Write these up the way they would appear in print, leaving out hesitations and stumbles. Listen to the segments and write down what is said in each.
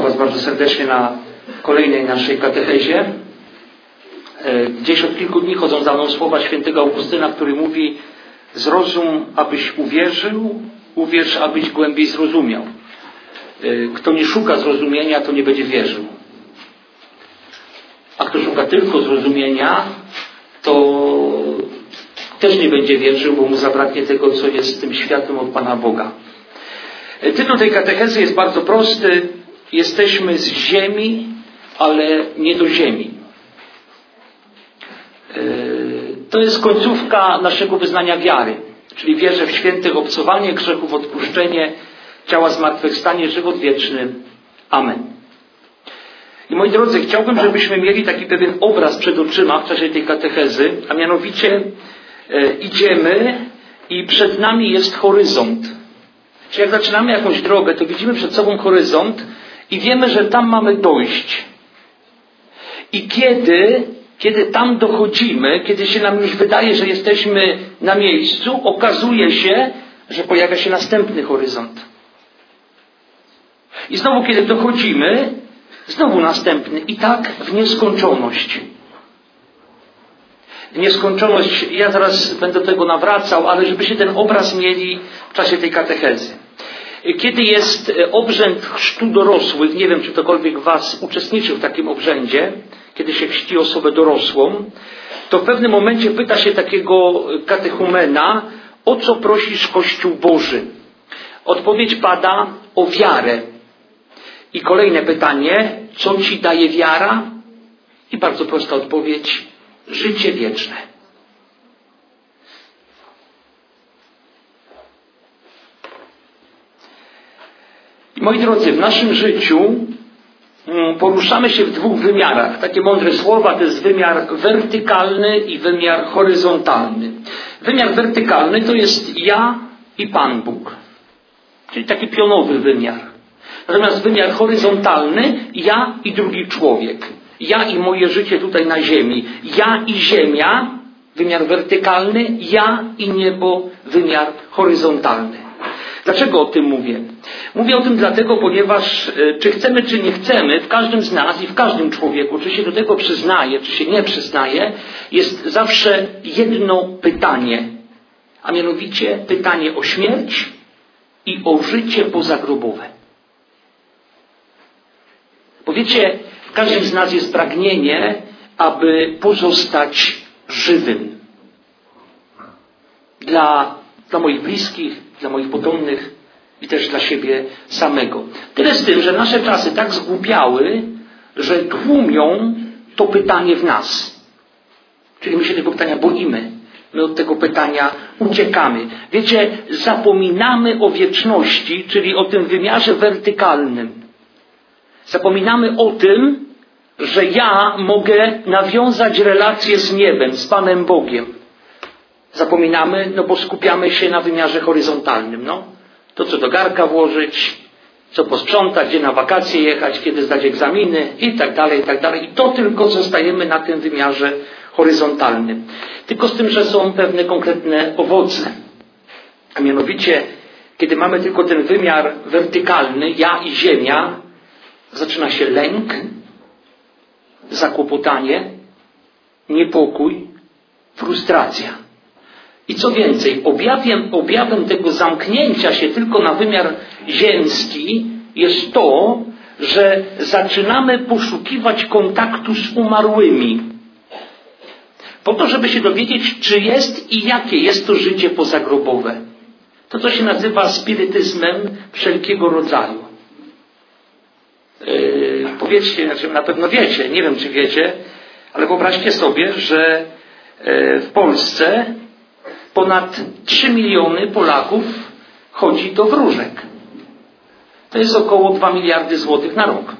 Was bardzo serdecznie na kolejnej naszej katechezie. Gdzieś od kilku dni chodzą za mną słowa świętego Augustyna, który mówi: zrozum, abyś uwierzył, uwierz, abyś głębiej zrozumiał. Kto nie szuka zrozumienia, to nie będzie wierzył. A kto szuka tylko zrozumienia, to też nie będzie wierzył, bo mu zabraknie tego, co jest tym światłem od Pana Boga. Tytuł tej katechezy jest bardzo prosty. Jesteśmy z ziemi, ale nie do ziemi. To jest końcówka naszego wyznania wiary. Czyli wierzę w święte obcowanie grzechów, odpuszczenie, ciała zmartwychwstanie, żywot wieczny. Amen. I moi drodzy, chciałbym, żebyśmy mieli taki pewien obraz przed oczyma w czasie tej katechezy, a mianowicie idziemy i przed nami jest horyzont. Czyli jak zaczynamy jakąś drogę, to widzimy przed sobą horyzont i wiemy, że tam mamy dojść. I kiedy tam dochodzimy, kiedy się nam już wydaje, że jesteśmy na miejscu, okazuje się, że pojawia się następny horyzont. I znowu, kiedy dochodzimy, znowu następny. I tak w nieskończoność. W nieskończoność. Ja zaraz będę do tego nawracał, ale żebyście ten obraz mieli w czasie tej katechezy. Kiedy jest obrzęd chrztu dorosłych, nie wiem, czy ktokolwiek Was uczestniczył w takim obrzędzie, kiedy się chrzci osobę dorosłą, to w pewnym momencie pyta się takiego katechumena, o co prosisz Kościół Boży? Odpowiedź pada: o wiarę. I kolejne pytanie: co Ci daje wiara? I bardzo prosta odpowiedź: życie wieczne. I moi drodzy, w naszym życiu poruszamy się w dwóch wymiarach. Takie mądre słowa to jest wymiar wertykalny i wymiar horyzontalny. Wymiar wertykalny to jest ja i Pan Bóg. Czyli taki pionowy wymiar. Natomiast wymiar horyzontalny, ja i drugi człowiek. Ja i moje życie tutaj na ziemi. Ja i ziemia, wymiar wertykalny. Ja i niebo, wymiar horyzontalny. Dlaczego o tym mówię? Mówię o tym dlatego, ponieważ czy chcemy, czy nie chcemy, w każdym z nas i w każdym człowieku, czy się do tego przyznaje, czy się nie przyznaje, jest zawsze jedno pytanie. A mianowicie pytanie o śmierć i o życie pozagrobowe. Bo wiecie, w każdym z nas jest pragnienie, aby pozostać żywym. Dla moich bliskich, dla moich potomnych i też dla siebie samego. Tyle z tym, że nasze czasy tak zgłupiały, że tłumią to pytanie w nas. Czyli my się tego pytania boimy. My od tego pytania uciekamy. Wiecie, zapominamy o wieczności, czyli o tym wymiarze wertykalnym. Zapominamy o tym, że ja mogę nawiązać relację z niebem, z Panem Bogiem. Zapominamy, bo skupiamy się na wymiarze horyzontalnym. To co do garka włożyć, co posprzątać, gdzie na wakacje jechać, kiedy zdać egzaminy i tak dalej, i tak dalej. I to tylko zostajemy na tym wymiarze horyzontalnym. Tylko z tym, że są pewne konkretne owoce. A mianowicie, kiedy mamy tylko ten wymiar wertykalny, ja i ziemia, zaczyna się lęk, zakłopotanie, niepokój, frustracja. I co więcej, objawem tego zamknięcia się tylko na wymiar ziemski jest to, że zaczynamy poszukiwać kontaktu z umarłymi. Po to, żeby się dowiedzieć, czy jest i jakie jest to życie pozagrobowe. To, co się nazywa spirytyzmem wszelkiego rodzaju. Powiedzcie, na pewno wiecie, nie wiem czy wiecie, ale wyobraźcie sobie, że w Polsce ponad 3 miliony Polaków chodzi do wróżek. To jest około 2 miliardy złotych na rok.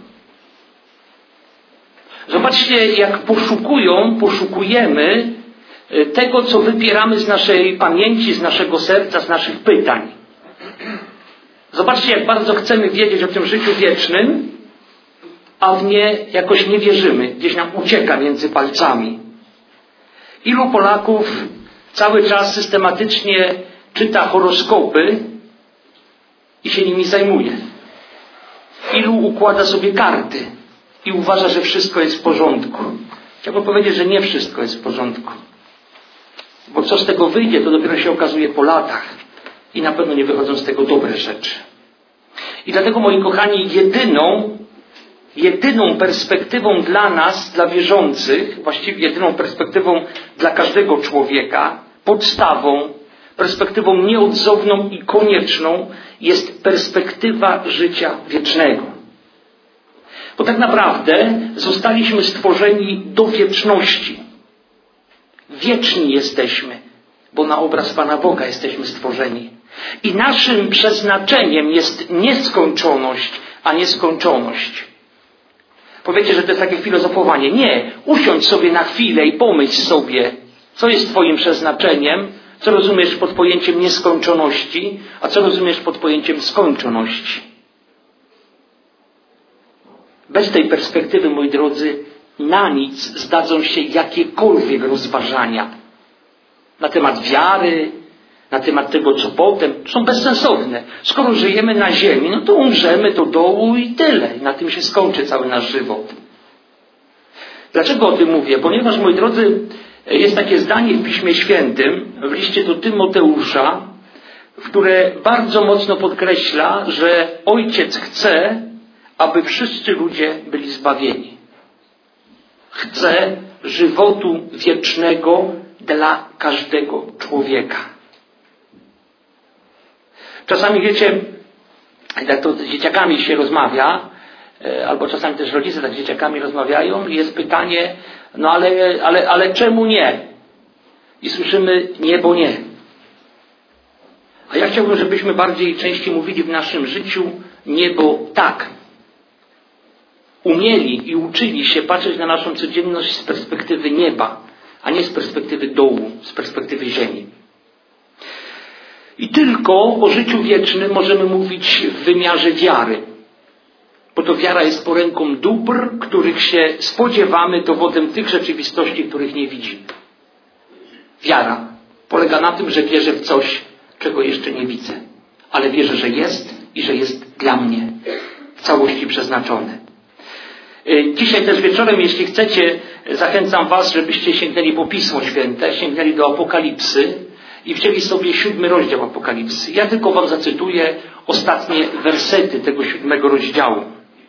Zobaczcie, jak poszukujemy tego, co wypieramy z naszej pamięci, z naszego serca, z naszych pytań. Zobaczcie, jak bardzo chcemy wiedzieć o tym życiu wiecznym, a w nie jakoś nie wierzymy. Gdzieś nam ucieka między palcami. Ilu Polaków cały czas systematycznie czyta horoskopy i się nimi zajmuje? Ilu układa sobie karty i uważa, że wszystko jest w porządku. Chciałbym powiedzieć, że nie wszystko jest w porządku. Bo co z tego wyjdzie, to dopiero się okazuje po latach. I na pewno nie wychodzą z tego dobre rzeczy. I dlatego, moi kochani, jedyną perspektywą dla nas, dla wierzących, właściwie jedyną perspektywą dla każdego człowieka, podstawą, perspektywą nieodzowną i konieczną jest perspektywa życia wiecznego. Bo tak naprawdę zostaliśmy stworzeni do wieczności. Wieczni jesteśmy, bo na obraz Pana Boga jesteśmy stworzeni. I naszym przeznaczeniem jest nieskończoność, a nie skończoność. Powiecie, że to jest takie filozofowanie. Nie, usiądź sobie na chwilę i pomyśl sobie, co jest Twoim przeznaczeniem, co rozumiesz pod pojęciem nieskończoności, a co rozumiesz pod pojęciem skończoności. Bez tej perspektywy, moi drodzy, na nic zdadzą się jakiekolwiek rozważania na temat wiary, na temat tego, co potem. Są bezsensowne. Skoro żyjemy na ziemi, no to umrzemy do dołu i tyle. I na tym się skończy cały nasz żywot. Dlaczego o tym mówię? Ponieważ, moi drodzy, jest takie zdanie w Piśmie Świętym, w liście do Tymoteusza, które bardzo mocno podkreśla, że Ojciec chce, aby wszyscy ludzie byli zbawieni. Chce żywotu wiecznego dla każdego człowieka. Czasami, wiecie, jak to z dzieciakami się rozmawia, albo czasami też rodzice tak z dzieciakami rozmawiają i jest pytanie, no ale czemu nie? I słyszymy nie, bo nie. A ja chciałbym, żebyśmy bardziej i częściej mówili w naszym życiu nie, bo tak. Umieli i uczyli się patrzeć na naszą codzienność z perspektywy nieba, a nie z perspektywy dołu, z perspektywy ziemi. I tylko o życiu wiecznym możemy mówić w wymiarze wiary. Bo to wiara jest poręką dóbr, których się spodziewamy, dowodem tych rzeczywistości, których nie widzimy. Wiara polega na tym, że wierzę w coś, czego jeszcze nie widzę. Ale wierzę, że jest i że jest dla mnie w całości przeznaczone. Dzisiaj też wieczorem, jeśli chcecie, zachęcam Was, żebyście sięgnęli po Pismo Święte, sięgnęli do Apokalipsy i wzięli sobie 7 rozdział Apokalipsy. Ja tylko Wam zacytuję ostatnie wersety tego 7 rozdziału.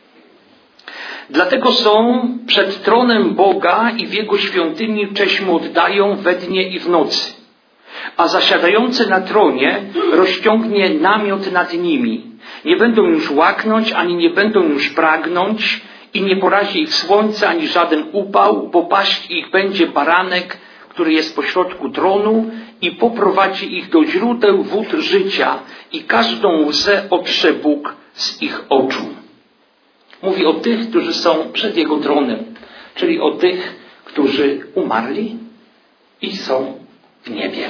Dlatego są przed tronem Boga i w Jego świątyni cześć mu oddają we dnie i w nocy. A zasiadający na tronie rozciągnie namiot nad nimi. Nie będą już łaknąć, ani nie będą już pragnąć i nie porazi ich słońce, ani żaden upał, bo paść ich będzie baranek, który jest pośrodku tronu i poprowadzi ich do źródeł wód życia i każdą łzę otrze Bóg z ich oczu. Mówi o tych, którzy są przed Jego tronem, czyli o tych, którzy umarli i są w niebie.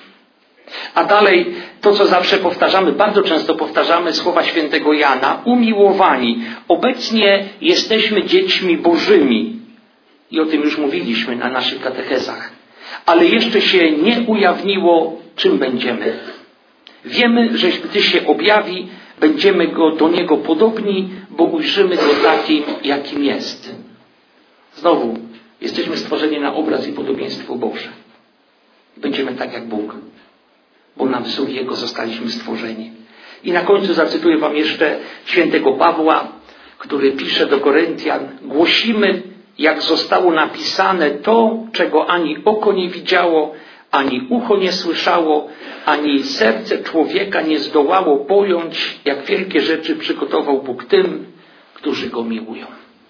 A dalej to, co zawsze powtarzamy, bardzo często powtarzamy słowa świętego Jana, umiłowani. Obecnie jesteśmy dziećmi Bożymi. I o tym już mówiliśmy na naszych katechezach. Ale jeszcze się nie ujawniło, czym będziemy. Wiemy, że gdy się objawi, będziemy do Niego podobni, bo ujrzymy Go takim, jakim jest. Znowu, jesteśmy stworzeni na obraz i podobieństwo Boże. Będziemy tak jak Bóg, bo na wzór Jego zostaliśmy stworzeni. I na końcu zacytuję Wam jeszcze świętego Pawła, który pisze do Koryntian: głosimy, jak zostało napisane, to, czego ani oko nie widziało, ani ucho nie słyszało, ani serce człowieka nie zdołało pojąć, jak wielkie rzeczy przygotował Bóg tym, którzy Go miłują.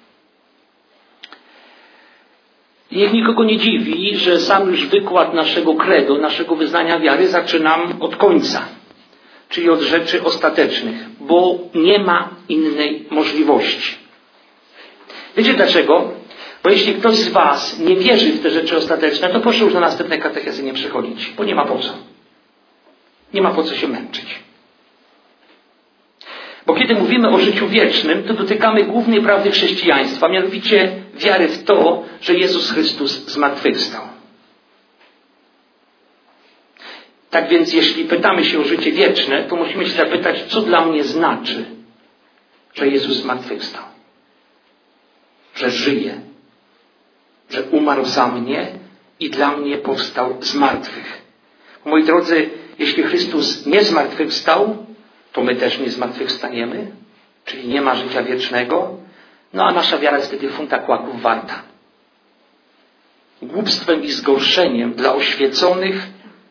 I niech nikogo nie dziwi, że sam już wykład naszego credo, naszego wyznania wiary zaczynam od końca, czyli od rzeczy ostatecznych, bo nie ma innej możliwości. Wiecie dlaczego? Bo jeśli ktoś z Was nie wierzy w te rzeczy ostateczne, to proszę już na następne katechezy nie przychodzić, bo nie ma po co. Nie ma po co się męczyć. Bo kiedy mówimy o życiu wiecznym, to dotykamy głównej prawdy chrześcijaństwa, mianowicie wiary w to, że Jezus Chrystus zmartwychwstał. Tak więc jeśli pytamy się o życie wieczne, to musimy się zapytać, co dla mnie znaczy że Jezus zmartwychwstał, że żyje, że umarł za mnie i dla mnie powstał z martwych. Moi drodzy, jeśli Chrystus nie zmartwychwstał, to my też nie zmartwychwstaniemy, czyli nie ma życia wiecznego, no a nasza wiara jest wtedy funta kłaków warta. Głupstwem i zgorszeniem dla oświeconych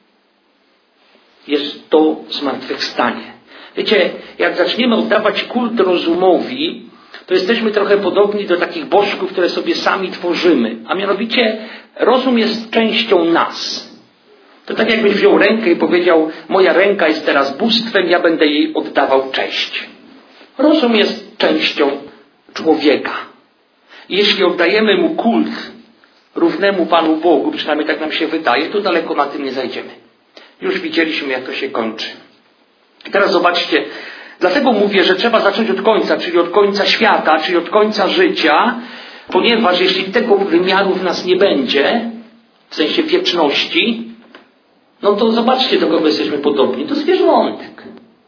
jest to zmartwychwstanie. Wiecie, jak zaczniemy oddawać kult rozumowi, to jesteśmy trochę podobni do takich bożków, które sobie sami tworzymy. A mianowicie rozum jest częścią nas. To tak jakbyś wziął rękę i powiedział, moja ręka jest teraz bóstwem, ja będę jej oddawał cześć. Rozum jest częścią człowieka. I jeśli oddajemy mu kult równemu Panu Bogu, przynajmniej tak nam się wydaje, to daleko na tym nie zajdziemy. Już widzieliśmy, jak to się kończy. I teraz zobaczcie, dlatego mówię, że trzeba zacząć od końca, czyli od końca świata, czyli od końca życia, ponieważ jeśli tego wymiaru w nas nie będzie, w sensie wieczności, no to zobaczcie, do kogo jesteśmy podobni. Do zwierzątek.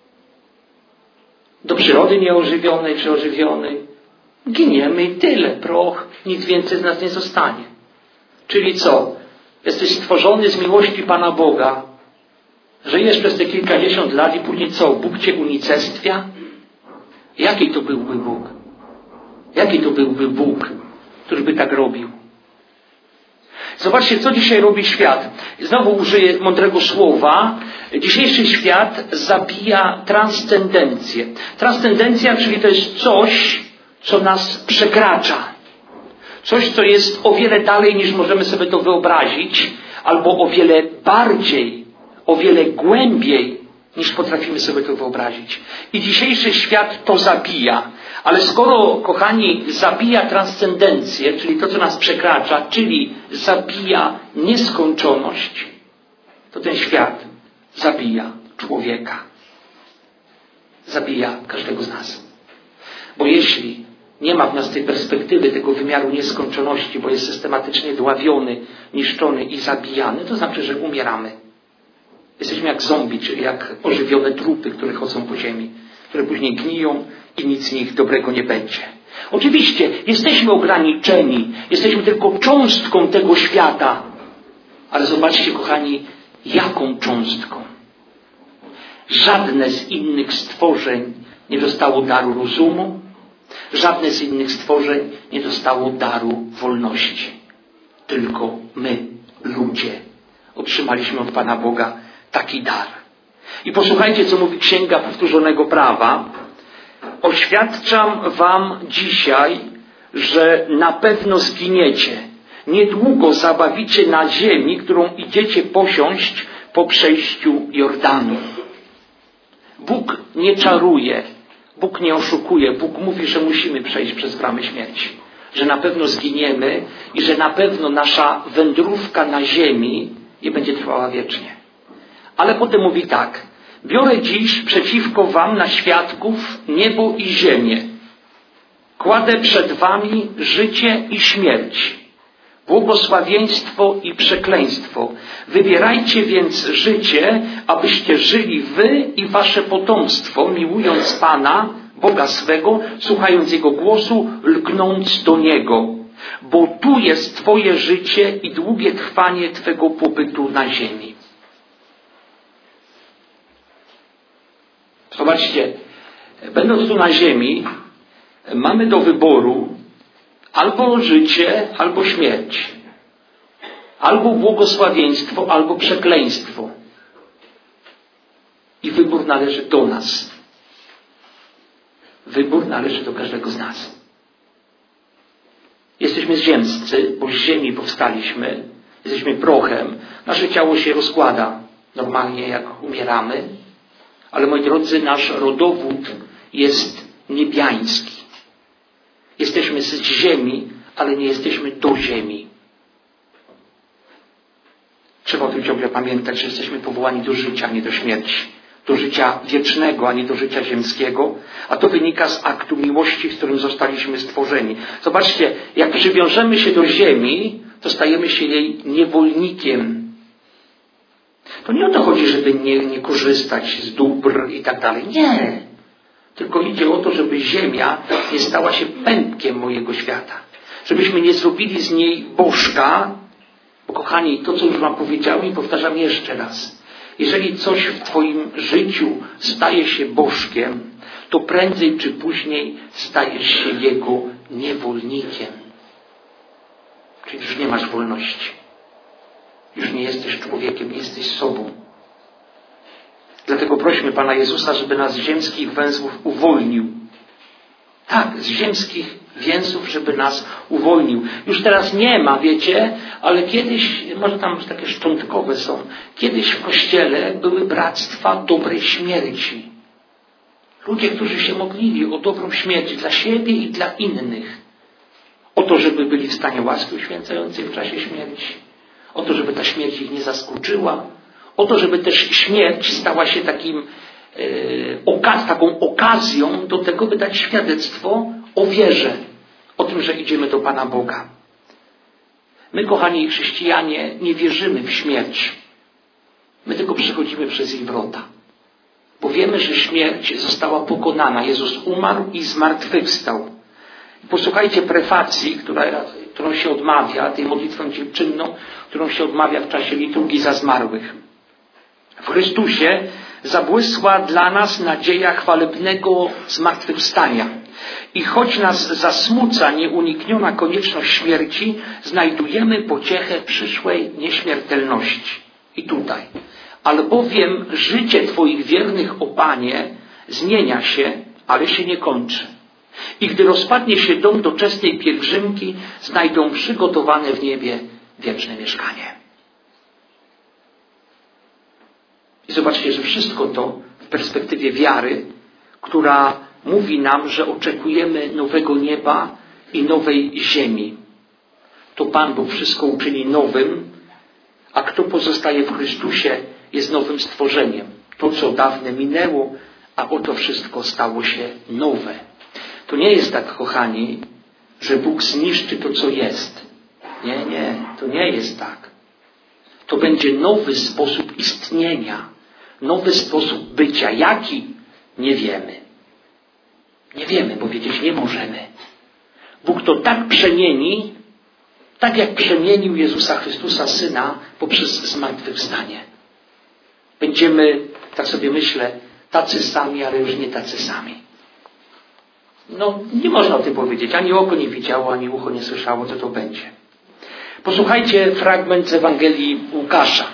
Do przyrody nieożywionej czy ożywionej. Giniemy i tyle. Proch. Nic więcej z nas nie zostanie. Czyli co? Jesteś stworzony z miłości Pana Boga. Żyjesz przez te kilkadziesiąt lat i później co? Bóg cię unicestwia? Jaki to byłby Bóg? Jaki to byłby Bóg, który by tak robił? Zobaczcie, co dzisiaj robi świat. Znowu użyję mądrego słowa. Dzisiejszy świat zabija transcendencję. Transcendencja, czyli to jest coś, co nas przekracza. Coś, co jest o wiele dalej, niż możemy sobie to wyobrazić, albo o wiele bardziej, o wiele głębiej, niż potrafimy sobie to wyobrazić. I dzisiejszy świat to zabija. Ale skoro, kochani, zabija transcendencję, czyli to, co nas przekracza, czyli zabija nieskończoność, to ten świat zabija człowieka. Zabija każdego z nas. Bo jeśli nie ma w nas tej perspektywy, tego wymiaru nieskończoności, bo jest systematycznie dławiony, niszczony i zabijany, to znaczy, że umieramy. Jesteśmy jak zombie, czyli jak ożywione trupy, które chodzą po ziemi, które później gniją i nic z nich dobrego nie będzie. Oczywiście jesteśmy ograniczeni, jesteśmy tylko cząstką tego świata, ale zobaczcie, kochani, jaką cząstką. Żadne z innych stworzeń nie dostało daru rozumu, żadne z innych stworzeń nie dostało daru wolności. Tylko my, ludzie, otrzymaliśmy od Pana Boga taki dar. I posłuchajcie, co mówi Księga Powtórzonego Prawa. Oświadczam wam dzisiaj, że na pewno zginiecie. Niedługo zabawicie na ziemi, którą idziecie posiąść po przejściu Jordanu. Bóg nie czaruje, Bóg nie oszukuje. Bóg mówi, że musimy przejść przez bramy śmierci. Że na pewno zginiemy i że na pewno nasza wędrówka na ziemi nie będzie trwała wiecznie. Ale potem mówi tak. Biorę dziś przeciwko wam na świadków niebo i ziemię. Kładę przed wami życie i śmierć, błogosławieństwo i przekleństwo. Wybierajcie więc życie, abyście żyli wy i wasze potomstwo, miłując Pana, Boga swego, słuchając Jego głosu, lgnąc do Niego. Bo tu jest twoje życie i długie trwanie twego pobytu na ziemi. Zobaczcie, będąc tu na ziemi, mamy do wyboru albo życie, albo śmierć. Albo błogosławieństwo, albo przekleństwo. I wybór należy do nas. Wybór należy do każdego z nas. Jesteśmy ziemscy, bo z ziemi powstaliśmy. Jesteśmy prochem. Nasze ciało się rozkłada normalnie, jak umieramy. Ale, moi drodzy, nasz rodowód jest niebiański. Jesteśmy z ziemi, ale nie jesteśmy do ziemi. Trzeba o tym ciągle pamiętać, że jesteśmy powołani do życia, nie do śmierci. Do życia wiecznego, a nie do życia ziemskiego. A to wynika z aktu miłości, w którym zostaliśmy stworzeni. Zobaczcie, jak przywiążemy się do ziemi, to stajemy się jej niewolnikiem. To nie o to chodzi, żeby nie korzystać z dóbr i tak dalej. Nie. Tylko idzie o to, żeby ziemia nie stała się pępkiem mojego świata. Żebyśmy nie zrobili z niej bożka, bo kochani, to co już wam powiedziałem i powtarzam jeszcze raz. Jeżeli coś w twoim życiu staje się bożkiem, to prędzej czy później stajesz się jego niewolnikiem. Czyli już nie masz wolności. Już nie jesteś człowiekiem, nie jesteś sobą. Dlatego prośmy Pana Jezusa, żeby nas z ziemskich węzłów uwolnił. Tak, z ziemskich więzów, żeby nas uwolnił. Już teraz nie ma, wiecie, ale kiedyś, może tam takie szczątkowe są, kiedyś w Kościele były bractwa dobrej śmierci. Ludzie, którzy się modlili o dobrą śmierć dla siebie i dla innych. O to, żeby byli w stanie łaski uświęcającej w czasie śmierci. O to, żeby ta śmierć ich nie zaskoczyła. O to, żeby też śmierć stała się taką okazją do tego, by dać świadectwo o wierze. O tym, że idziemy do Pana Boga. My, kochani chrześcijanie, nie wierzymy w śmierć. My tylko przechodzimy przez jej wrota. Bo wiemy, że śmierć została pokonana. Jezus umarł i zmartwychwstał. Posłuchajcie prefacji, którą się odmawia, tej modlitwą dziękczynną, którą się odmawia w czasie liturgii za zmarłych. W Chrystusie zabłysła dla nas nadzieja chwalebnego zmartwychwstania. I choć nas zasmuca nieunikniona konieczność śmierci, znajdujemy pociechę przyszłej nieśmiertelności. I tutaj. Albowiem życie Twoich wiernych, o Panie, zmienia się, ale się nie kończy. I gdy rozpadnie się dom doczesnej pielgrzymki, znajdą przygotowane w niebie wieczne mieszkanie. I zobaczcie, że wszystko to w perspektywie wiary, która mówi nam, że oczekujemy nowego nieba i nowej ziemi. To Pan Bóg wszystko uczyni nowym, a kto pozostaje w Chrystusie, jest nowym stworzeniem. To, co dawne minęło, a oto wszystko stało się nowe. To nie jest tak, kochani, że Bóg zniszczy to, co jest. Nie, to nie jest tak. To będzie nowy sposób istnienia, nowy sposób bycia. Jaki? Nie wiemy. Nie wiemy, bo wiedzieć nie możemy. Bóg to tak przemieni, tak jak przemienił Jezusa Chrystusa, Syna, poprzez zmartwychwstanie. Będziemy, tak sobie myślę, tacy sami, ale już nie tacy sami. Nie można o tym powiedzieć. Ani oko nie widziało, ani ucho nie słyszało, co to będzie. Posłuchajcie fragment z Ewangelii Łukasza.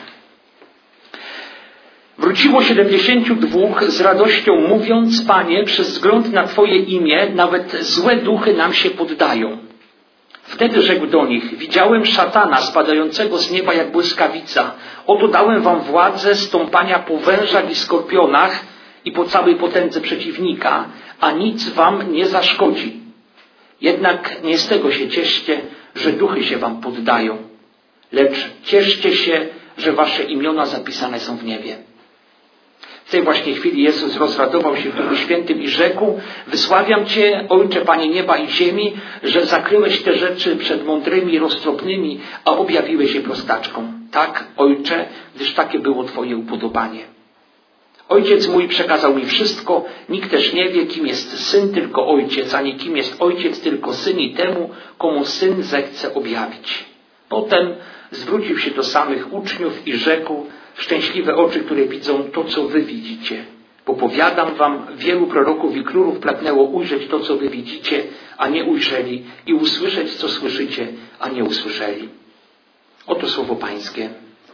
Wróciło 72 z radością mówiąc: Panie, przez wzgląd na Twoje imię nawet złe duchy nam się poddają. Wtedy rzekł do nich: widziałem szatana spadającego z nieba jak błyskawica. Oto dałem wam władzę stąpania po wężach i skorpionach i po całej potędze przeciwnika, a nic wam nie zaszkodzi. Jednak nie z tego się cieszcie, że duchy się wam poddają, lecz cieszcie się, że wasze imiona zapisane są w niebie. W tej właśnie chwili Jezus rozradował się w Duchu Świętym i rzekł: wysławiam Cię, Ojcze, Panie nieba i ziemi, że zakryłeś te rzeczy przed mądrymi i roztropnymi, a objawiłeś je prostaczkom. Tak, Ojcze, gdyż takie było Twoje upodobanie. Ojciec mój przekazał mi wszystko, nikt też nie wie, kim jest Syn, tylko Ojciec, ani kim jest Ojciec, tylko Syn i temu, komu Syn zechce objawić. Potem zwrócił się do samych uczniów i rzekł: szczęśliwe oczy, które widzą to, co wy widzicie. Bo powiadam wam, wielu proroków i królów pragnęło ujrzeć to, co wy widzicie, a nie ujrzeli, i usłyszeć, co słyszycie, a nie usłyszeli. Oto słowo Pańskie.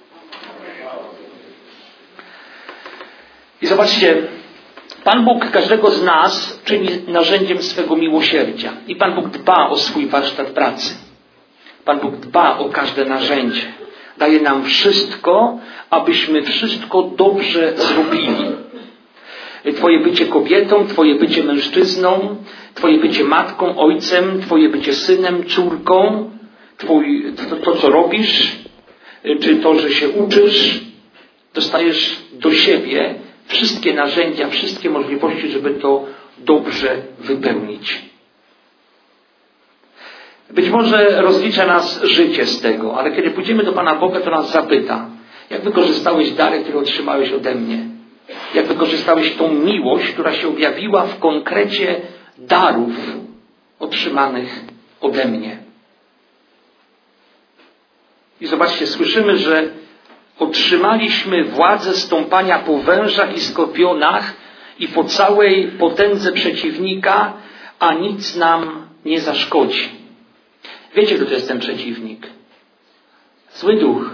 I zobaczcie, Pan Bóg każdego z nas czyni narzędziem swego miłosierdzia. I Pan Bóg dba o swój warsztat pracy. Pan Bóg dba o każde narzędzie. Daje nam wszystko, abyśmy wszystko dobrze zrobili. Twoje bycie kobietą, Twoje bycie mężczyzną, Twoje bycie matką, ojcem, Twoje bycie synem, córką, to co robisz, czy to, że się uczysz, dostajesz do siebie wszystkie narzędzia, wszystkie możliwości, żeby to dobrze wypełnić. Być może rozlicza nas życie z tego, ale kiedy pójdziemy do Pana Boga, to nas zapyta: jak wykorzystałeś dary, które otrzymałeś ode mnie? Jak wykorzystałeś tą miłość, która się objawiła w konkrecie darów otrzymanych ode mnie. I zobaczcie, słyszymy, że otrzymaliśmy władzę stąpania po wężach i skorpionach i po całej potędze przeciwnika, a nic nam nie zaszkodzi. Wiecie, kto to jest ten przeciwnik? Zły duch.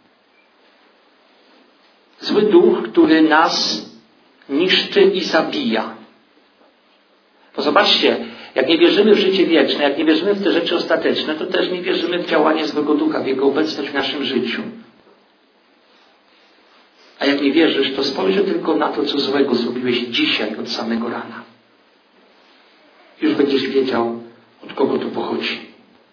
Zły duch, który nas niszczy i zabija. Bo zobaczcie, jak nie wierzymy w życie wieczne, jak nie wierzymy w te rzeczy ostateczne, to też nie wierzymy w działanie złego ducha, w jego obecność w naszym życiu. A jak nie wierzysz, to spojrzyj tylko na to, co złego zrobiłeś dzisiaj od samego rana. Już będziesz wiedział, od kogo to pochodzi.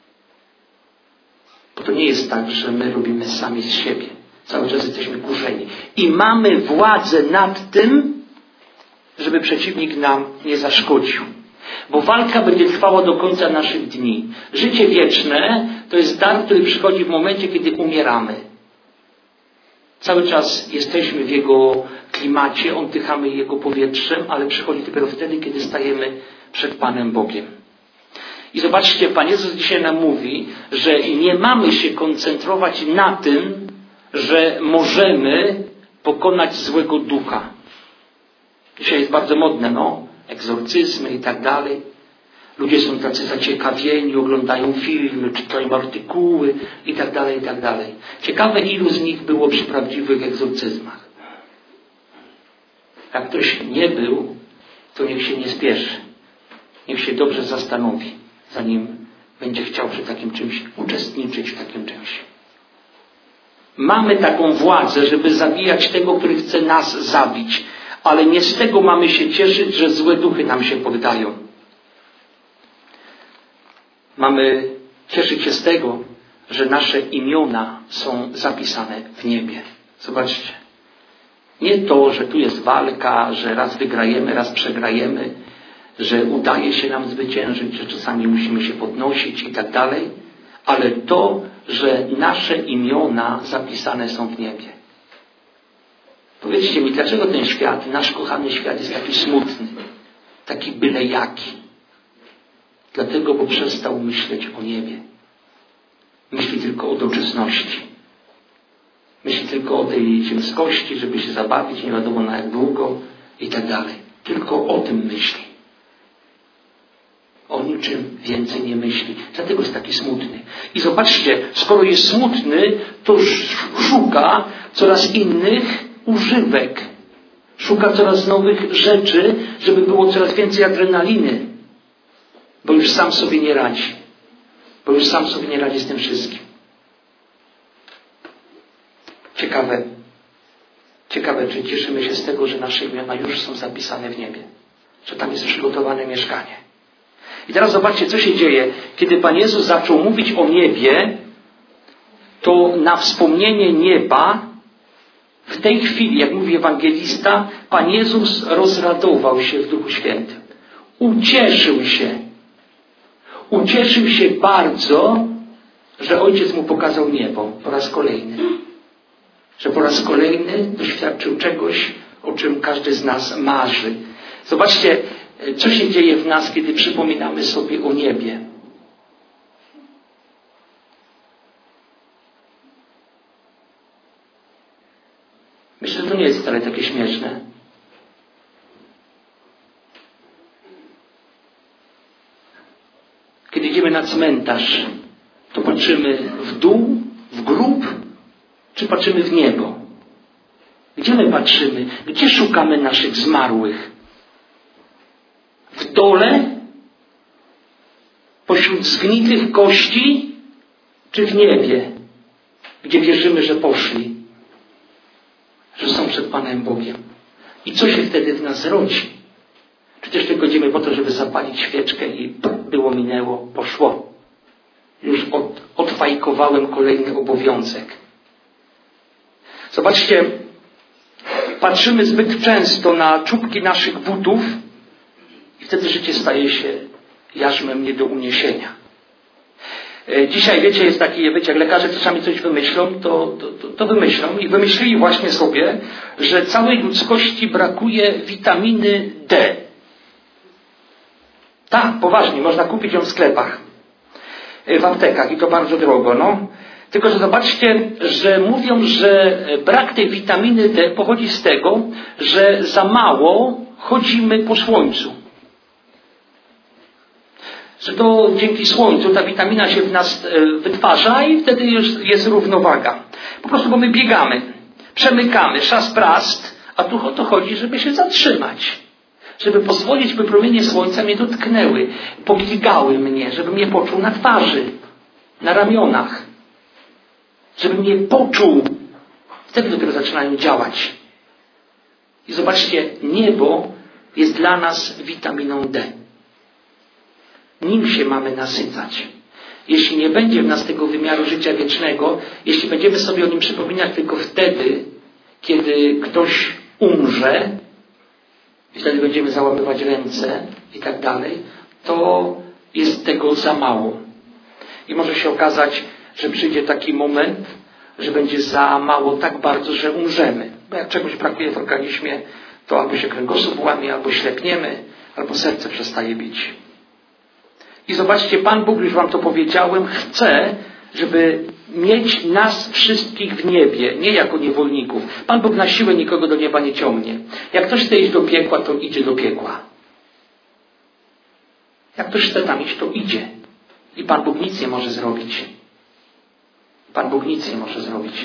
Bo to nie jest tak, że my robimy sami z siebie. Cały czas jesteśmy kuszeni. I mamy władzę nad tym, żeby przeciwnik nam nie zaszkodził. Bo walka będzie trwała do końca naszych dni. Życie wieczne to jest dar, który przychodzi w momencie, kiedy umieramy. Cały czas jesteśmy w Jego klimacie, oddychamy Jego powietrzem, ale przychodzi dopiero wtedy, kiedy stajemy przed Panem Bogiem. I zobaczcie, Pan Jezus dzisiaj nam mówi, że nie mamy się koncentrować na tym, że możemy pokonać złego ducha. Dzisiaj jest bardzo modne, egzorcyzmy i tak dalej. Ludzie są tacy zaciekawieni, oglądają filmy, czytają artykuły i tak dalej, i tak dalej. Ciekawe, ilu z nich było przy prawdziwych egzorcyzmach. Jak ktoś nie był, to niech się nie spieszy. Niech się dobrze zastanowi, zanim będzie chciał przy takim czymś uczestniczyć w takim czymś. Mamy taką władzę, żeby zabijać tego, który chce nas zabić. Ale nie z tego mamy się cieszyć, że złe duchy nam się poddają. Mamy cieszyć się z tego, że nasze imiona są zapisane w niebie. Zobaczcie. Nie to, że tu jest walka, że raz wygrajemy, raz przegrajemy, że udaje się nam zwyciężyć, że czasami musimy się podnosić i tak dalej, ale to, że nasze imiona zapisane są w niebie. Powiedzcie mi, dlaczego ten świat, nasz kochany świat jest taki smutny, taki byle jaki? Dlatego, bo przestał myśleć o niebie. Myśli tylko o doczesności. Myśli tylko o tej ziemskości, żeby się zabawić, nie wiadomo na jak długo i tak dalej. Tylko o tym myśli. O niczym więcej nie myśli. Dlatego jest taki smutny. I zobaczcie, skoro jest smutny, to szuka coraz innych używek. Szuka coraz nowych rzeczy, żeby było coraz więcej adrenaliny. Bo już sam sobie nie radzi. Bo już sam sobie nie radzi z tym wszystkim. Ciekawe, czy cieszymy się z tego, że nasze imiona już są zapisane w niebie. Że tam jest przygotowane mieszkanie. I teraz zobaczcie, co się dzieje. Kiedy Pan Jezus zaczął mówić o niebie, to na wspomnienie nieba w tej chwili, jak mówi ewangelista, Pan Jezus rozradował się w Duchu Świętym. Ucieszył się. Ucieszył się bardzo, że Ojciec mu pokazał niebo po raz kolejny. Że po raz kolejny doświadczył czegoś, o czym każdy z nas marzy. Zobaczcie, co się dzieje w nas, kiedy przypominamy sobie o niebie. Myślę, że to nie jest wcale takie śmieszne. Kiedy idziemy na cmentarz, to patrzymy w dół, w grób, czy patrzymy w niebo? Gdzie my patrzymy? Gdzie szukamy naszych zmarłych? W dole? Pośród zgnitych kości? Czy w niebie? Gdzie wierzymy, że poszli? Że są przed Panem Bogiem. I co się wtedy w nas rodzi? Czy też tylko idziemy po to, żeby zapalić świeczkę i było, minęło, poszło? Już odfajkowałem kolejny obowiązek. Zobaczcie, patrzymy zbyt często na czubki naszych butów i wtedy życie staje się jarzmem nie do uniesienia. Dzisiaj, wiecie, jest taki, jak lekarze czasami coś wymyślą, to wymyślą i wymyślili właśnie sobie, że całej ludzkości brakuje witaminy D. Tak, poważnie, można kupić ją w sklepach, w aptekach i to bardzo drogo, no. Tylko, że zobaczcie, że mówią, że brak tej witaminy D pochodzi z tego, że za mało chodzimy po słońcu. Że to dzięki słońcu ta witamina się w nas wytwarza i wtedy już jest równowaga. Po prostu, bo my biegamy, przemykamy, szast-prast, a tu o to chodzi, żeby się zatrzymać. Żeby pozwolić, by promienie słońca mnie dotknęły, pogigały mnie, żebym mnie poczuł na twarzy, na ramionach. Żebym mnie poczuł. Wtedy dopiero zaczynają działać. I zobaczcie, niebo jest dla nas witaminą D. Nim się mamy nasycać. Jeśli nie będzie w nas tego wymiaru życia wiecznego, jeśli będziemy sobie o nim przypominać tylko wtedy, kiedy ktoś umrze, i wtedy będziemy załamywać ręce i tak dalej, to jest tego za mało. I może się okazać, że przyjdzie taki moment, że będzie za mało tak bardzo, że umrzemy. Bo jak czegoś brakuje w organizmie, to albo się kręgosłup łamie, albo ślepniemy, albo serce przestaje bić. I zobaczcie, Pan Bóg, już wam to powiedziałem, chce, żeby mieć nas wszystkich w niebie, nie jako niewolników. Pan Bóg na siłę nikogo do nieba nie ciągnie. Jak ktoś chce iść do piekła, to idzie do piekła. Jak ktoś chce tam iść, to idzie. I Pan Bóg nic nie może zrobić. Pan Bóg nic nie może zrobić.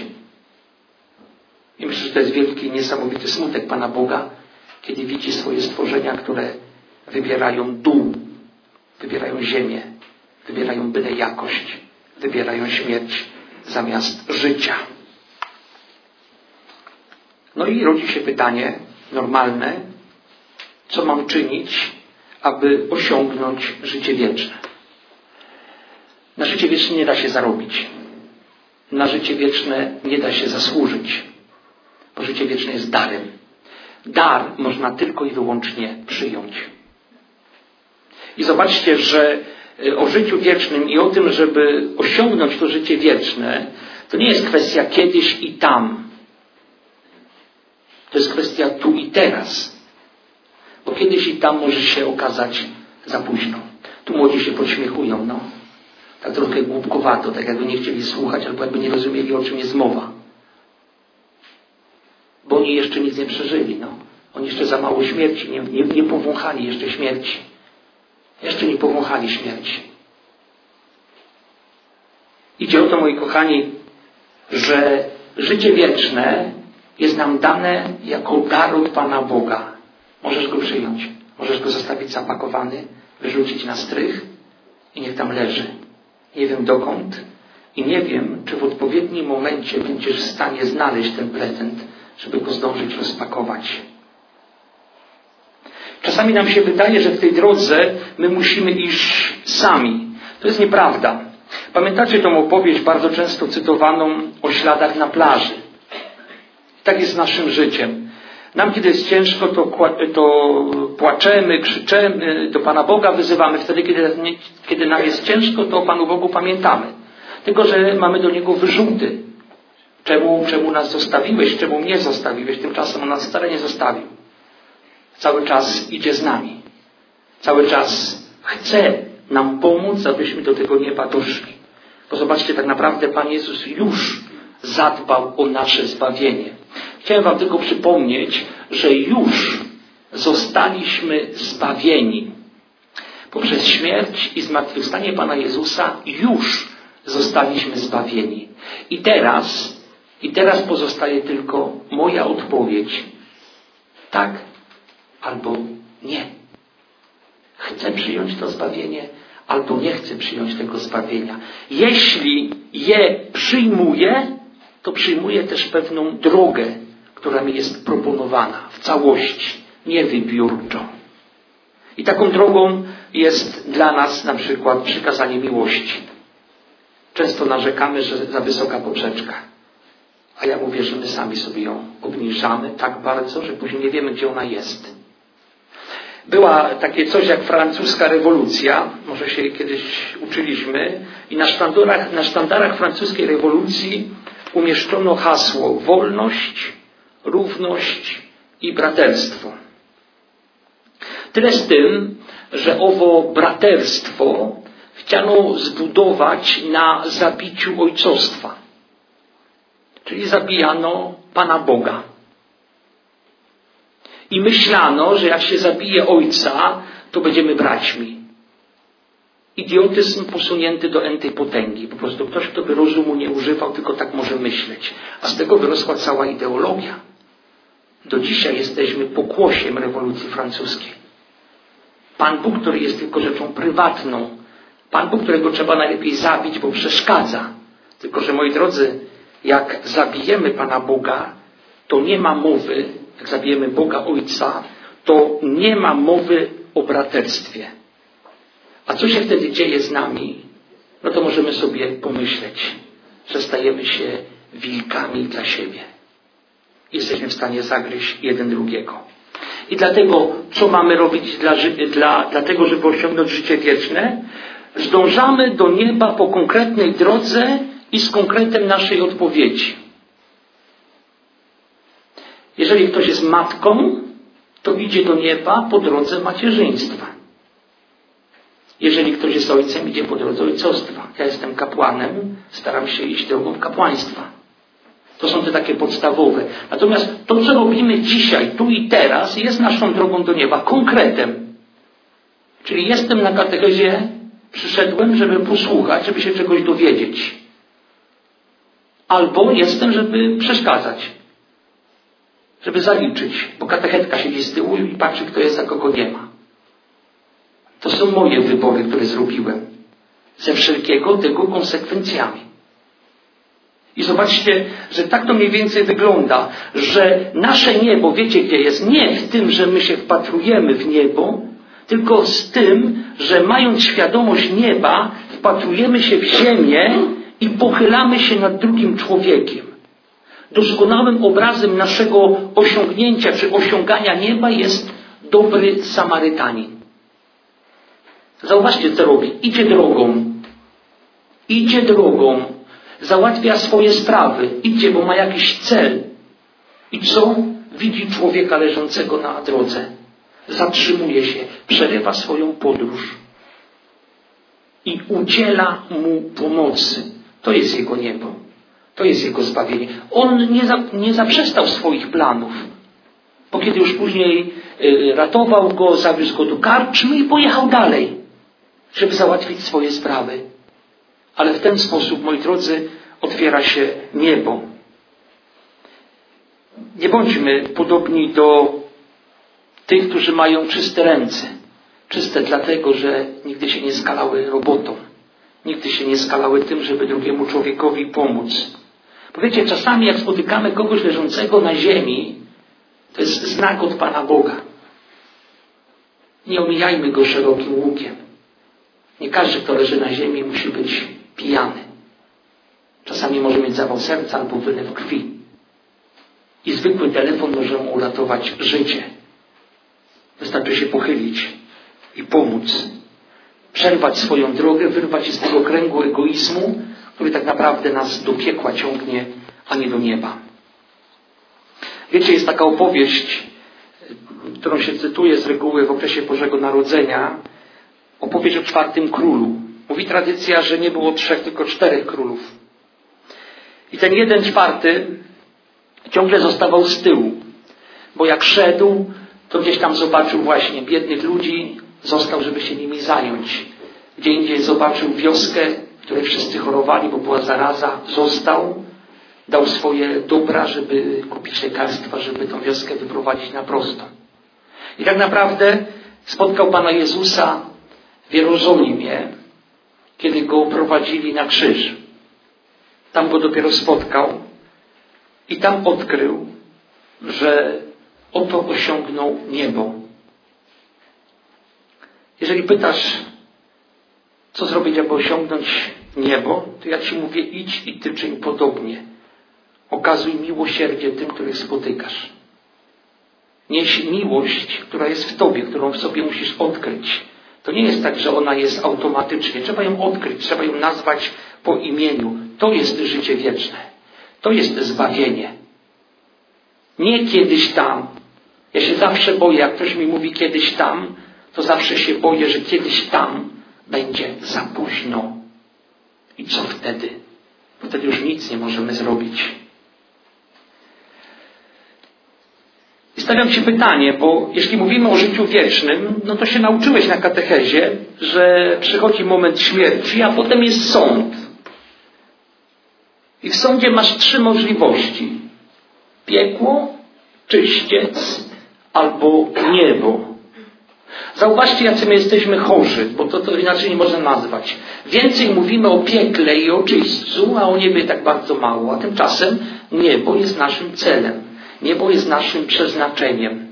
I myślę, że to jest wielki, niesamowity smutek Pana Boga, kiedy widzi swoje stworzenia, które wybierają dół, wybierają ziemię, wybierają byle jakość, wybierają śmierć zamiast życia. No i rodzi się pytanie normalne, co mam czynić, aby osiągnąć życie wieczne. Na życie wieczne nie da się zarobić. Na życie wieczne nie da się zasłużyć, bo życie wieczne jest darem. Dar można tylko i wyłącznie przyjąć. I zobaczcie, że o życiu wiecznym i o tym, żeby osiągnąć to życie wieczne, to nie jest kwestia kiedyś i tam. To jest kwestia tu i teraz. Bo kiedyś i tam może się okazać za późno. Tu młodzi się podśmiechują, no. Tak trochę głupkowato, tak jakby nie chcieli słuchać, albo jakby nie rozumieli, o czym jest mowa. Bo oni jeszcze nic nie przeżyli, no. Oni jeszcze za mało śmierci, nie powąchali jeszcze śmierci. Jeszcze nie powąchali śmierci. Idzie o to, moi kochani, że życie wieczne jest nam dane jako dar od Pana Boga. Możesz go przyjąć. Możesz go zostawić zapakowany, wyrzucić na strych i niech tam leży. Nie wiem dokąd i nie wiem, czy w odpowiednim momencie będziesz w stanie znaleźć ten prezent, żeby go zdążyć rozpakować. Czasami nam się wydaje, że w tej drodze my musimy iść sami. To jest nieprawda. Pamiętacie tą opowieść bardzo często cytowaną o śladach na plaży. Tak jest z naszym życiem. Nam, kiedy jest ciężko, to płaczemy, krzyczemy, do Pana Boga wyzywamy. Wtedy, kiedy nam jest ciężko, to o Panu Bogu pamiętamy. Tylko, że mamy do Niego wyrzuty. Czemu nas zostawiłeś? Czemu mnie zostawiłeś? Tymczasem On nas wcale nie zostawił. Cały czas idzie z nami. Cały czas chce nam pomóc, abyśmy do tego nieba doszli. Bo zobaczcie, tak naprawdę Pan Jezus już zadbał o nasze zbawienie. Chciałem wam tylko przypomnieć, że już zostaliśmy zbawieni. Poprzez śmierć i zmartwychwstanie Pana Jezusa już zostaliśmy zbawieni. I teraz pozostaje tylko moja odpowiedź. Tak albo nie. Chcę przyjąć to zbawienie, albo nie chcę przyjąć tego zbawienia. Jeśli je przyjmuję, to przyjmuję też pewną drogę, która mi jest proponowana w całości, nie wybiórczo. I taką drogą jest dla nas na przykład przykazanie miłości. Często narzekamy, że za wysoka poprzeczka. A ja mówię, że my sami sobie ją obniżamy tak bardzo, że później nie wiemy, gdzie ona jest. Była takie coś jak francuska rewolucja, może się kiedyś uczyliśmy, i na sztandarach francuskiej rewolucji umieszczono hasło wolność, równość i braterstwo. Tyle z tym, że owo braterstwo chciano zbudować na zabiciu ojcostwa. Czyli zabijano Pana Boga. I myślano, że jak się zabije ojca, to będziemy braćmi. Idiotyzm posunięty do entej potęgi. Po prostu ktoś, kto by rozumu nie używał, tylko tak może myśleć. A z tego wyrosła cała ideologia. Do dzisiaj jesteśmy pokłosiem rewolucji francuskiej. Pan Bóg, który jest tylko rzeczą prywatną. Pan Bóg, którego trzeba najlepiej zabić, bo przeszkadza. Tylko że, moi drodzy, jak zabijemy Pana Boga, to nie ma mowy, jak zabijemy Boga Ojca, to nie ma mowy o braterstwie. A co się wtedy dzieje z nami? No to możemy sobie pomyśleć, że stajemy się wilkami dla siebie. Jesteśmy w stanie zagryźć jeden drugiego. I dlatego, co mamy robić dlatego, żeby osiągnąć życie wieczne? Zdążamy do nieba po konkretnej drodze i z konkretem naszej odpowiedzi. Jeżeli ktoś jest matką, to idzie do nieba po drodze macierzyństwa. Jeżeli ktoś jest ojcem, idzie po drodze ojcostwa. Ja jestem kapłanem, staram się iść drogą kapłaństwa. To są te takie podstawowe. Natomiast to, co robimy dzisiaj, tu i teraz, jest naszą drogą do nieba, konkretem. Czyli jestem na katechezie, przyszedłem, żeby posłuchać, żeby się czegoś dowiedzieć. Albo jestem, żeby przeszkadzać. Żeby zaliczyć, bo katechetka siedzi z tyłu i patrzy, kto jest, a kogo nie ma. To są moje wybory, które zrobiłem. Ze wszelkiego tego konsekwencjami. I zobaczcie, że tak to mniej więcej wygląda, że nasze niebo, wiecie gdzie jest? Nie w tym, że my się wpatrujemy w niebo, tylko z tym, że mając świadomość nieba, wpatrujemy się w ziemię i pochylamy się nad drugim człowiekiem. Doskonałym obrazem naszego osiągnięcia czy osiągania nieba jest dobry Samarytanin. Zauważcie, co robi. Idzie drogą. Załatwia swoje sprawy. Idzie, bo ma jakiś cel. I co? Widzi człowieka leżącego na drodze. Zatrzymuje się. Przerywa swoją podróż. I udziela mu pomocy. To jest jego niebo. To jest jego zbawienie. On nie zaprzestał swoich planów. Bo kiedy już później ratował go, zawiózł go do karczmy i pojechał dalej, żeby załatwić swoje sprawy. Ale w ten sposób, moi drodzy, otwiera się niebo. Nie bądźmy podobni do tych, którzy mają czyste ręce. Czyste dlatego, że nigdy się nie skalały robotą. Nigdy się nie skalały tym, żeby drugiemu człowiekowi pomóc. Bo wiecie, czasami jak spotykamy kogoś leżącego na ziemi, to jest znak od Pana Boga. Nie omijajmy go szerokim łukiem. Nie każdy, kto leży na ziemi, musi być pijany. Czasami może mieć zawał serca albo wylew krwi. I zwykły telefon może mu uratować życie. Wystarczy się pochylić i pomóc. Przerwać swoją drogę, wyrwać się z tego kręgu egoizmu, który tak naprawdę nas do piekła ciągnie, a nie do nieba. Wiecie, jest taka opowieść, którą się cytuje z reguły w okresie Bożego Narodzenia. Opowieść o 4. królu. Mówi tradycja, że nie było 3, tylko 4 królów. I ten 1/4 ciągle zostawał z tyłu. Bo jak szedł, to gdzieś tam zobaczył właśnie biednych ludzi, został, żeby się nimi zająć. Gdzie indziej zobaczył wioskę, w której wszyscy chorowali, bo była zaraza. Został, dał swoje dobra, żeby kupić lekarstwa, żeby tą wioskę wyprowadzić na prosto. I tak naprawdę spotkał Pana Jezusa w Jerozolimie, kiedy Go prowadzili na krzyż. Tam Go dopiero spotkał i tam odkrył, że oto osiągnął niebo. Jeżeli pytasz, co zrobić, aby osiągnąć niebo, to ja Ci mówię, idź i Ty czyń podobnie. Okazuj miłosierdzie tym, których spotykasz. Nieś miłość, która jest w Tobie, którą w sobie musisz odkryć. To nie jest tak, że ona jest automatycznie. Trzeba ją odkryć, trzeba ją nazwać po imieniu. To jest życie wieczne. To jest zbawienie. Nie kiedyś tam. Ja się zawsze boję, jak ktoś mi mówi kiedyś tam, to zawsze się boję, że kiedyś tam będzie za późno. I co wtedy? Wtedy już nic nie możemy zrobić. I stawiam Ci pytanie, bo jeśli mówimy o życiu wiecznym, no to się nauczyłeś na katechezie, że przychodzi moment śmierci, a potem jest sąd. I w sądzie masz 3 możliwości. Piekło, czyściec albo niebo. Zauważcie, jacy my jesteśmy chorzy, bo to inaczej nie można nazwać. Więcej mówimy o piekle i o czyśćcu, a o niebie tak bardzo mało. A tymczasem niebo jest naszym celem. Niebo jest naszym przeznaczeniem.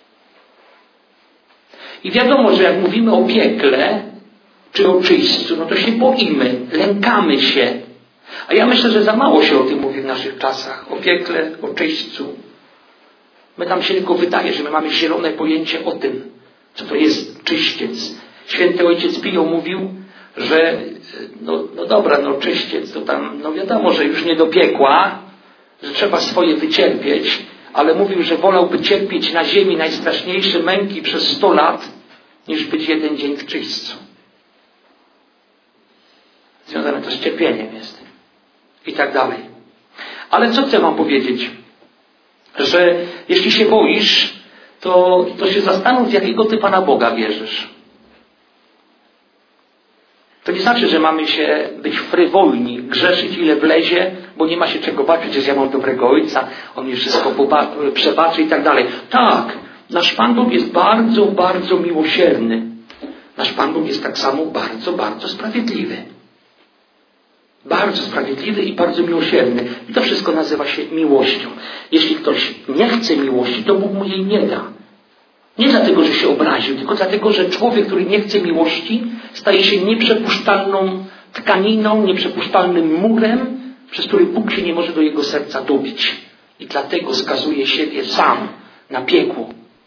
I wiadomo, że jak mówimy o piekle czy o czyśćcu, no to się boimy, lękamy się. A ja myślę, że za mało się o tym mówi w naszych czasach. O piekle, o czyśćcu. Nam się tylko wydaje, że my mamy zielone pojęcie o tym, co to jest czyściec. Święty Ojciec Pio mówił, że no dobra, czyściec to tam, wiadomo, że już nie do piekła, że trzeba swoje wycierpieć, ale mówił, że wolałby cierpieć na ziemi najstraszniejsze męki przez 100 lat, niż być 1 dzień w czyśćcu. Związane to z cierpieniem jest. I tak dalej. Ale co chcę wam powiedzieć? Że jeśli się boisz, to się zastanów, w jakiego Ty Pana Boga wierzysz. To nie znaczy, że mamy się być frywolni, grzeszyć ile wlezie, bo nie ma się czego bać, przecież ja mam dobrego Ojca, On mi wszystko przebaczy i tak dalej. Tak, nasz Pan Bóg jest bardzo, bardzo miłosierny. Nasz Pan Bóg jest tak samo bardzo, bardzo sprawiedliwy. Bardzo sprawiedliwy i bardzo miłosierny. I to wszystko nazywa się miłością. Jeśli ktoś nie chce miłości, to Bóg mu jej nie da. Nie dlatego, że się obraził, tylko dlatego, że człowiek, który nie chce miłości, staje się nieprzepuszczalną tkaniną, nieprzepuszczalnym murem, przez który Bóg się nie może do jego serca dobić. I dlatego skazuje siebie sam na piekło.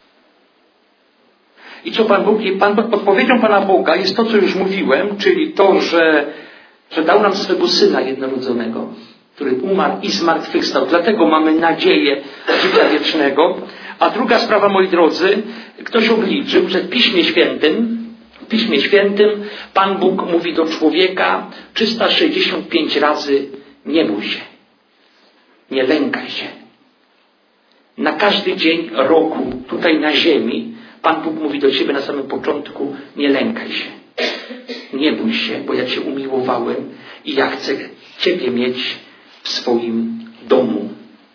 I co Pan Bóg? Odpowiedzią Pana Boga jest to, co już mówiłem, czyli to, że dał nam swego Syna jednorodzonego, który umarł i zmartwychwstał. Dlatego mamy nadzieję życia wiecznego. A druga sprawa, moi drodzy, ktoś obliczył, że w Piśmie Świętym Pan Bóg mówi do człowieka 365 razy: nie bój się, nie lękaj się. Na każdy dzień roku tutaj na ziemi Pan Bóg mówi do ciebie na samym początku: nie lękaj się. Nie bój się, bo ja Cię umiłowałem i ja chcę Ciebie mieć w swoim domu.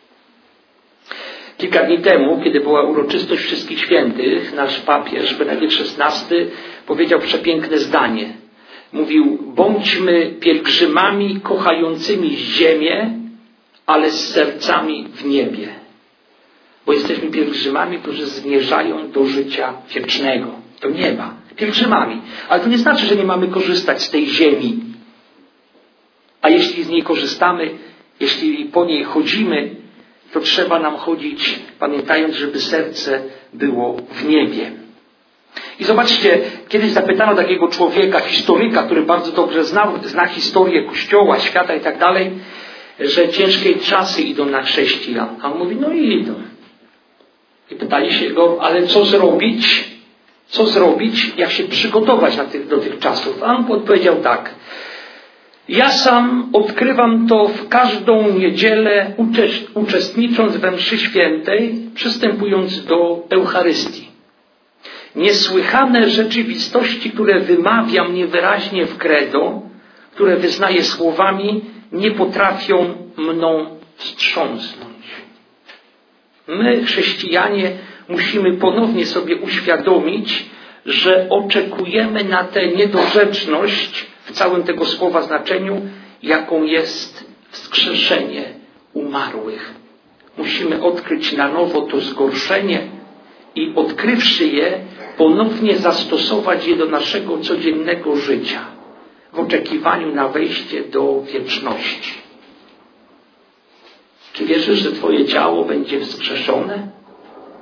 Kilka dni temu, kiedy była uroczystość Wszystkich Świętych, nasz papież Benedykt XVI powiedział przepiękne zdanie. Mówił: bądźmy pielgrzymami kochającymi ziemię, ale z sercami w niebie. Bo jesteśmy pielgrzymami, którzy zmierzają do życia wiecznego, do nieba. Pielgrzymami. Ale to nie znaczy, że nie mamy korzystać z tej ziemi. A jeśli z niej korzystamy, jeśli po niej chodzimy, to trzeba nam chodzić, pamiętając, żeby serce było w niebie. I zobaczcie, kiedyś zapytano takiego człowieka, historyka, który bardzo dobrze zna historię Kościoła, świata i tak dalej, że ciężkie czasy idą na chrześcijan. A on mówi: no i idą. I pytali się go: ale co zrobić? Co zrobić, jak się przygotować do tych czasów? A on odpowiedział tak: ja sam odkrywam to w każdą niedzielę, uczestnicząc we mszy świętej, przystępując do Eucharystii. Niesłychane rzeczywistości, które wymawiam niewyraźnie w credo, które wyznaję słowami, nie potrafią mną wstrząsnąć. My, chrześcijanie, musimy ponownie sobie uświadomić, że oczekujemy na tę niedorzeczność w całym tego słowa znaczeniu, jaką jest wskrzeszenie umarłych. Musimy odkryć na nowo to zgorszenie i odkrywszy je, ponownie zastosować je do naszego codziennego życia w oczekiwaniu na wejście do wieczności. Czy wierzysz, że Twoje ciało będzie wskrzeszone?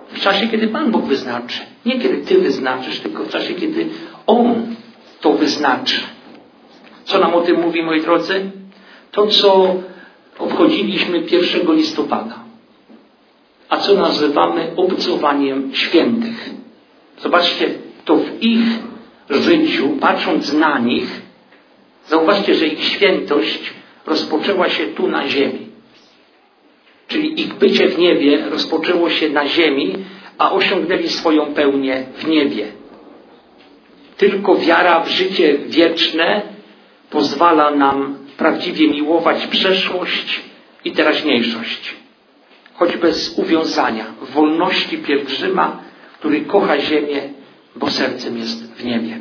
W czasie, kiedy Pan Bóg wyznaczy. Nie kiedy Ty wyznaczysz, tylko w czasie, kiedy On to wyznaczy. Co nam o tym mówi, moi drodzy? To, co obchodziliśmy 1 listopada. A co nazywamy obcowaniem świętych. Zobaczcie, to w ich życiu, patrząc na nich, zauważcie, że ich świętość rozpoczęła się tu na ziemi. Czyli ich bycie w niebie rozpoczęło się na ziemi, a osiągnęli swoją pełnię w niebie. Tylko wiara w życie wieczne pozwala nam prawdziwie miłować przeszłość i teraźniejszość. Choć bez uwiązania, w wolności pielgrzyma, który kocha ziemię, bo sercem jest w niebie.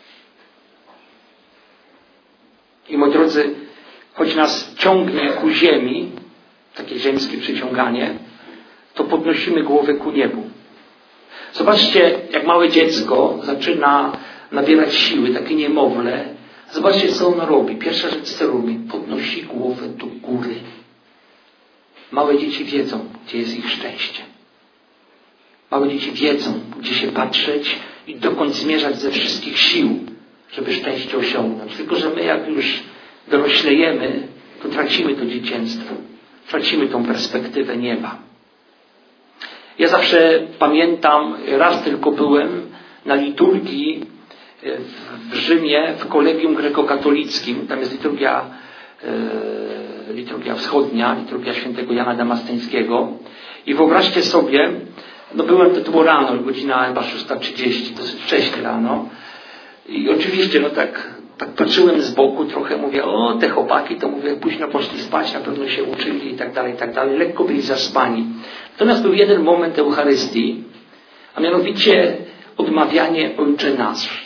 I moi drodzy, choć nas ciągnie ku ziemi, takie ziemskie przyciąganie, to podnosimy głowę ku niebu. Zobaczcie, jak małe dziecko zaczyna nabierać siły, takie niemowlę. Zobaczcie, co ono robi. Pierwsza rzecz, co robi, podnosi głowę do góry. Małe dzieci wiedzą, gdzie jest ich szczęście. Małe dzieci wiedzą, gdzie się patrzeć i dokąd zmierzać ze wszystkich sił, żeby szczęście osiągnąć. Tylko że my, jak już doroślejemy, to tracimy to dzieciństwo. Tracimy tą perspektywę nieba. Ja zawsze pamiętam, raz tylko byłem na liturgii w Rzymie, w Kolegium Grekokatolickim. Tam jest liturgia wschodnia, liturgia świętego Jana Damastyńskiego. I wyobraźcie sobie, byłem, to było rano, godzina chyba 6:30, dosyć wcześnie rano. I oczywiście, tak patrzyłem z boku, trochę mówię, te chłopaki, to mówię, późno poszli spać, na pewno się uczyli i tak dalej, lekko byli zaspani. Natomiast był jeden moment Eucharystii, a mianowicie odmawianie Ojcze Nasz.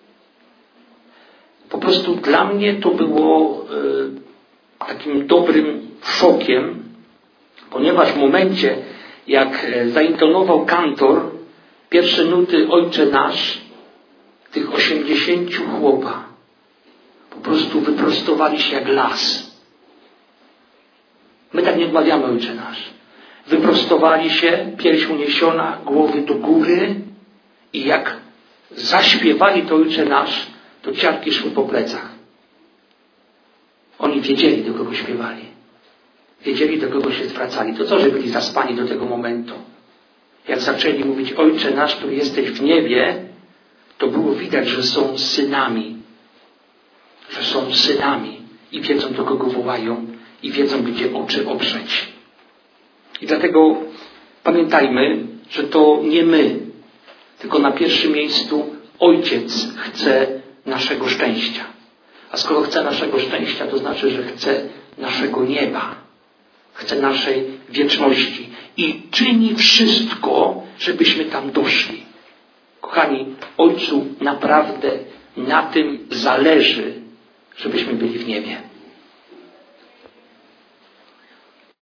Po prostu dla mnie to było takim dobrym szokiem, ponieważ w momencie, jak zaintonował kantor pierwsze nuty Ojcze Nasz, tych 80 chłopa po prostu wyprostowali się jak las. My tak nie odmawiamy Ojcze Nasz. Wyprostowali się, pierś uniesiona, głowy do góry i jak zaśpiewali to Ojcze Nasz, to ciarki szły po plecach. Oni wiedzieli, do kogo śpiewali. Wiedzieli, do kogo się zwracali. To co, że byli zaspani do tego momentu? Jak zaczęli mówić Ojcze Nasz, który jesteś w niebie, to było widać, że są synami. Że są synami i wiedzą, do kogo wołają i wiedzą, gdzie oczy oprzeć. I dlatego pamiętajmy, że to nie my, tylko na pierwszym miejscu Ojciec chce naszego szczęścia. A skoro chce naszego szczęścia, to znaczy, że chce naszego nieba. Chce naszej wieczności. I czyni wszystko, żebyśmy tam doszli. Kochani, Ojcu naprawdę na tym zależy, żebyśmy byli w niebie.